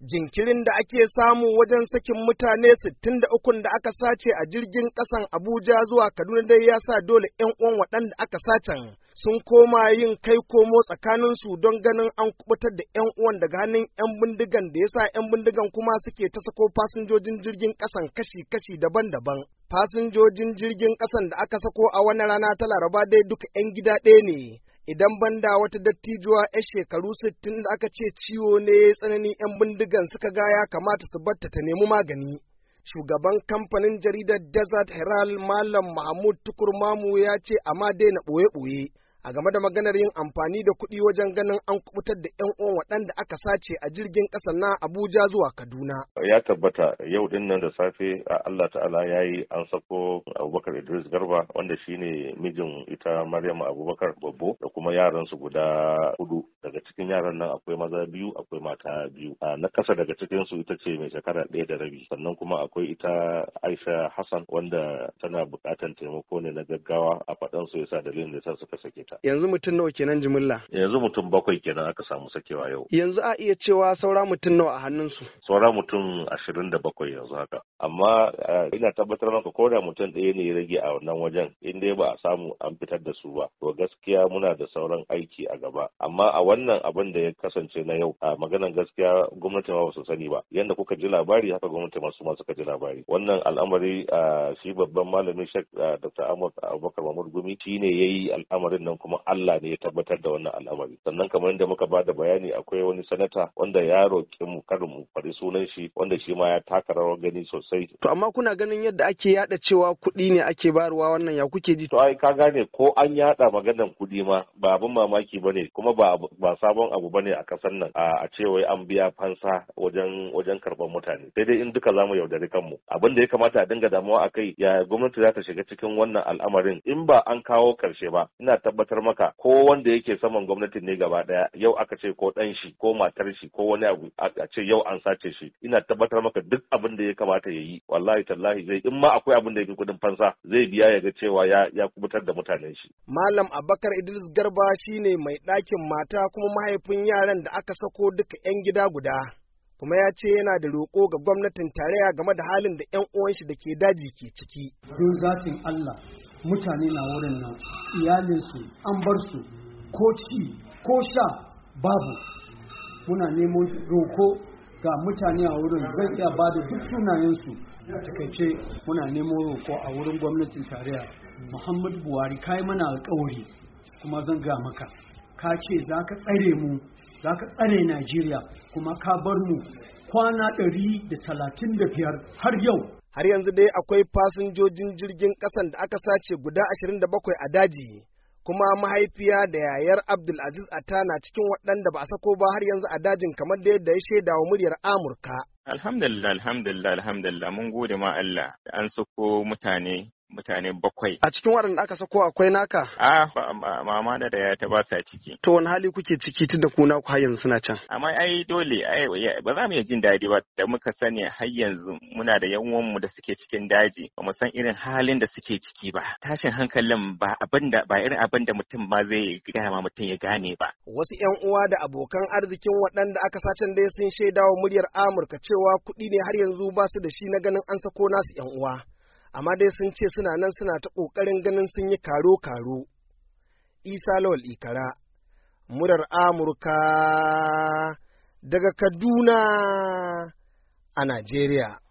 Jinkirin da ake samu wajen sakin mutane 63 da aka sace a jirgin ƙasan Abuja zuwa Kaduna dai ya sa dole 'yan uwan waɗanda aka sacen sun koma yin kai komo tsakaninsu don ganin an kubutar da 'yan uwan daga hannun 'yan bindigan da ya sa 'yan bindigan kuma suke ta sako fasinjojin jirgin ƙasan kashi-kashi daban-daban. Fasinjojin jirgin ƙasan da aka sako a wannan rana ta Laraba dai duka 'yan gida ɗaya ne. Idan banda wata dattijuwa 'yar shekaru 60 da aka ce ciwo ne tsanani 'yan bindigan suka ga ya kamata su batta ta nemi magani. Shugaban kamfanin jaridar Desert Herald Malam Mahmud Tukur Mamu ya ce amma daina ɓoye-ɓoye a game da maganar yin amfani da kuɗi wajen ganin an kubutar da 'yan uwan waɗanda aka sace a jirgin ƙasa na Abuja zuwa Kaduna. Ya tabbata yau din nan da safe Allah ta'ala ya yi an sako Abubakar Idris Garba wanda shine mijin ita Maryam Abubakar Babbo da kuma yaransu guda 4. Daga cikin yaran nan akwai maza 2 akwai mata 2. Na ƙasa daga cikin su ita ce mai shekara 1 da rabi. Sannan kuma akwai ita Aisha Hassan wanda tana buƙatar taimako ne na gaggawa a faɗan su yasa dalilin da yasa suka sake ta. Yanzu mutum nawa kenan jimilla? Yanzu mutum 7 kenan aka samu sakewa yau. Yanzu a iya cewa saura mutum nawa a hannunsu? Saura mutum 27 yanzu haka. Amma ina tabbatar maka ko da mutum ɗaya ne ya rage a wannan wajen in dai ba a samu an fitar da su ba. To gaskiya muna da sauran aiki a gaba. Amma a wannan abin da ya kasance na yau a maganan gaskiya gwamnati ma ba su sani ba. Yanda kuka ji labari haka gwamnati masu ma suka ji labari. Wannan al'amari shi babban malamin Sheikh Dr. Ahmad Abubakar Mahmud Gumi shi ne yayi al'amarin nan kuma Allah ne ya tabbatar da wannan al'amari. Sannan kamar yadda muka bada bayani akwai wani sanata wanda ya roƙi mu kada mu faɗi sunan shi wanda shi ma ya taka rawar gani sosai. To amma kuna ganin yadda ake yada cewa kuɗi ne ake bayarwa wannan ya kuke ji? To ai ka gane ko an yada maganar kuɗi ma ba abin mamaki bane kuma ba sabon abu bane a kasar nan a ce wai an biya fansa wajen karɓar mutane. Sai dai in duka zamu yaudari kanmu. Abin da ya kamata a dinga damuwa akai ya gwamnati za ta shiga cikin wannan al'amarin in ba an kawo karshe ba. Ina tabbatar maka ko wanda yake saman gwamnatin ne gaba daya yau aka ce ko dan shi ko matar shi ko wani abu a ce yau an sace shi ina tabbatar maka duk abin da ya kamata ya yi wallahi tallahi zai in ma akwai abin da yake kudin fansa zai biya ya ga cewa ya kubutar da mutanen shi. Malam Abubakar Idris Garba shine mai ɗakin mata kuma mahaifin yaran da aka sako duka 'yan gida guda. Kuma ya ce yana da roƙo ga gwamnatin tarayya game da halin da 'yan uwan shi da ke daji ke ciki. Don zatin Allah mutane na wurin nan iyalinsu an bar su ko ci ko sha babu. Muna neman roko ga mutane a wurin zan iya ba da duk sunayensu a takaice muna neman roko a wurin gwamnatin tarayya. Muhammadu Buhari kai mana alƙawari kuma zan ga maka ka ce za ka tsare mu za ka tsare Najeriya kuma ka bar mu kwana 135 har yau. Har yanzu dai akwai fasinjojin jirgin ƙasan da aka sace guda 27 a daji, kuma mahaifiya da yayar Abdulaziz Atta na cikin waɗanda ba a sako ba har yanzu a dajin kamar da yadda ya shaida wa muryar Amurka. Alhamdulillah mun gode ma Allah da an sako mutane 7. A cikin waɗanda aka sako akwai naka? Mama da ya ta ba sa ciki. To wani hali kuke ciki tun da kuna ku har yanzu suna can? Amma ai dole ba za mu iya jin daɗi ba da muka sani har yanzu muna da yan uwanmu da suke cikin daji ba mu san irin halin da suke ciki ba. Tashin hankalin ba irin abin da mutum ma zai gaya ma mutum ya gane ba. Wasu yan uwa da abokan arzikin waɗanda aka sacen dai sun shaida wa muryar Amurka cewa kuɗi ne har yanzu ba su da shi na ganin an sako nasu yan uwa. Amma dai sun ce suna nan suna ta ƙoƙarin ganin sun yi karo-karo. Isa Lawal Ikara, murar Amurka daga Kaduna a Najeriya.